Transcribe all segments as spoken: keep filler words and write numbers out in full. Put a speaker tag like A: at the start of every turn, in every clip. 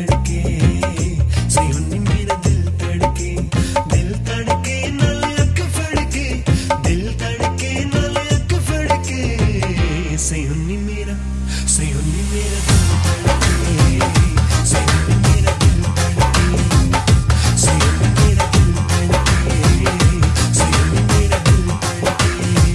A: धड़के सही होनी मेरा दिल तड़के दिल तड़के नाल अख फड़के दिल तड़के नाल अख फड़के सही होनी मेरा सही होनी मेरा दिल तड़के सही होनी मेरा दिल तड़के सही होनी मेरा दिल तड़के सही होनी मेरा दिल तड़के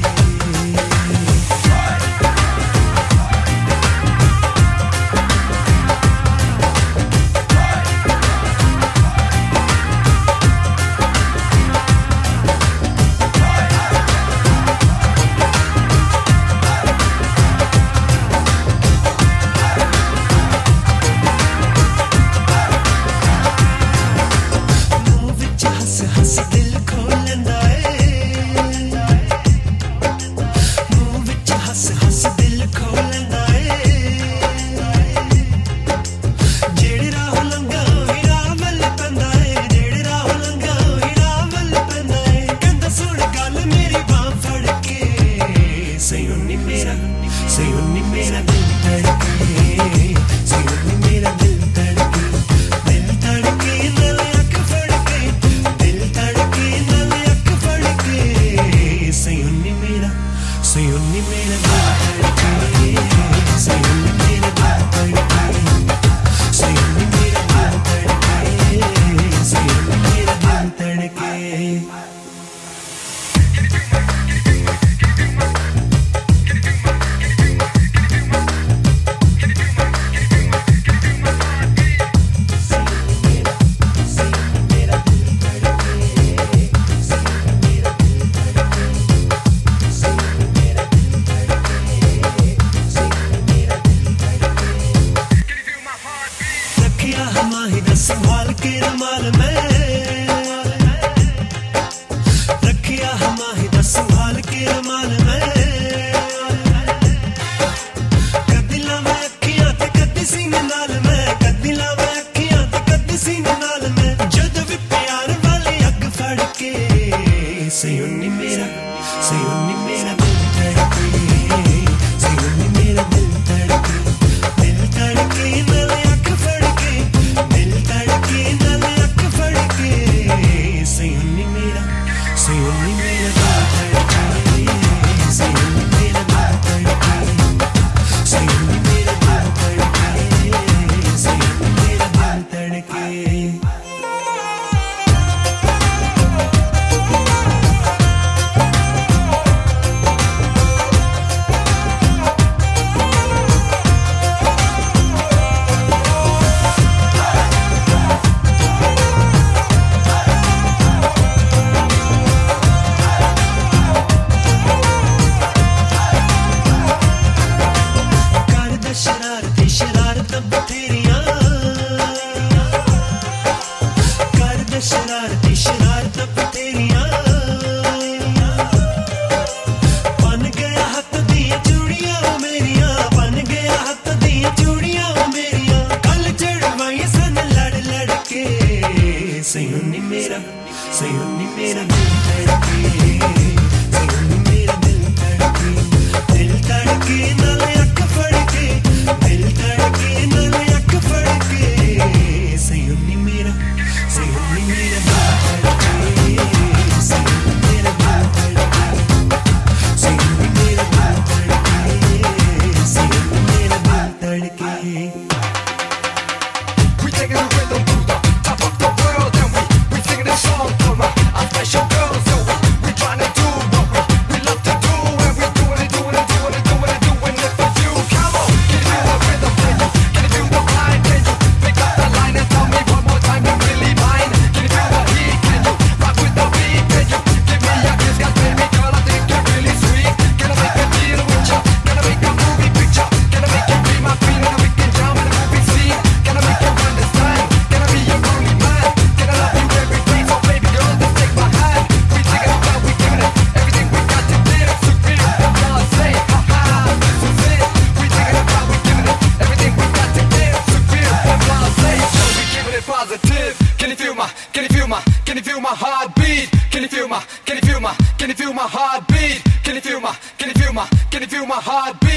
A: हस दिल खोल लेंदा ए मुंह विच हस हस दिल खोल लेंदा ए जेड़े राह लंघा ही राह वल पैंदा ए जेड़े राह लंघा ही राह वल पैंदा ए कहंदा सुण गल मेरी बांह फड़ के सही होनी मेरा सही होनी मेरा दिल तड़के सही होनी मेरा दिल तड़के दिल तड़के नाल अख फड़के दिल तड़के नाल अख फड़के सही होनी मेरा सही होनी मेरा दिल तड़के सही होनी मेरा दिल तड़के सही होनी मेरा दिल तड़के सही होनी मेरा दिल तड़के रखिया हमाही दा संभाल के रुमाल में रखिया हमाही दा संभाल के रुमाल में कदी लावे अखियां ते कदी सीने नाल में कदी लावे अखियां ते कदी सीने नाल में जद भी प्यार वाली अग फड़ के सही होनी मेरा सही होनी मेरा दिल तड़के सही होनी मेरा दिल तड़के दिल तड़के नाल अख फड़के दिल तड़के नाल अख फड़के सही होनी मेरा सही होनी मेरा दिल तड़के सही होनी मेरा दिल तड़के सही होनी मेरा दिल तड़के सही होनी मेरा दिल तड़के करदा शरारती शरारतां बथेरियां करदा शरारती शरारतां बथेरियां बन गया हत्थ दियां चूड़ियां मेरियां बन गया हत्थ दियां चूड़ियां मेरियां कल चढ़वाई सन लड़ लड़ के सही होनी मेरा सही होनी मेरा दिल तड़के सही होनी मेरा दिल तड़के दिल तड़के नाल अख फड़के दिल तड़के नाल अख फड़के सही होनी मेरा सही होनी मेरा दिल तड़के सही होनी मेरा दिल तड़के सही होनी मेरा दिल तड़के सही होनी मेरा दिल तड़के
B: We taking the rhythm to the top of the world, and we we singing this song for my our special girls. So we we trying to do what we we love to do, and we doing it, doing it, doing it, doing it, doing it for you. Come on, can you feel the rhythm? Can you can you feel the vibe? Can you pick up the line and tell me one more time you really mind? Can you feel the heat? Can you rock with the beat? Can you give me a kiss, 'cause baby girl I think you're really sweet. Can I make a deal with ya? Can I make a movie picture? Can I make you be my queen and we can jump in a movie scene? Can I make you understand? Can I be your only man? Can I love you every day? So baby girl, just take my hand. We taking it back, we giving it everything we got to give. Supreme, and y'all say, ha ha, this is it. We taking it back, we giving it everything we got to give. Supreme, and y'all say, so we giving it positive. Can you feel my, can you feel my, can you feel my heartbeat? Can you feel my, can you feel my, can you feel my heartbeat? Can you feel my, can you feel my, can you feel my heartbeat?